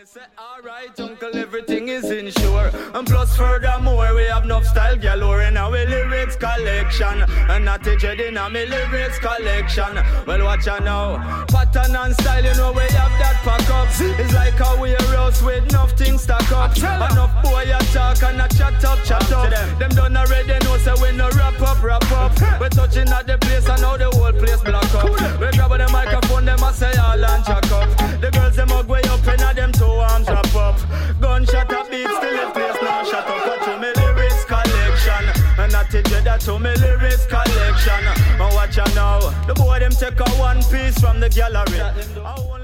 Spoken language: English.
Alright, uncle, everything is insured. And plus, furthermore, we have enough style galore in our lyrics collection. And not a dread in our lyrics collection. Well, watch out now. Pattern and style, you know, we have that pack up. It's like how we roast with enough things stack up. Enough boy you talk and a chat up. Them done already know, so we no wrap up. We're touching at the place and now the whole place block up. We grab the microphone, them a say all and jack up. The girls, them hug way up and them two arms wrap up. Gunshot a beat, still the place now shut up. But to me lyrics collection. And not to dread that to me lyrics collection. And watch out now. The boy them take a one piece from the gallery.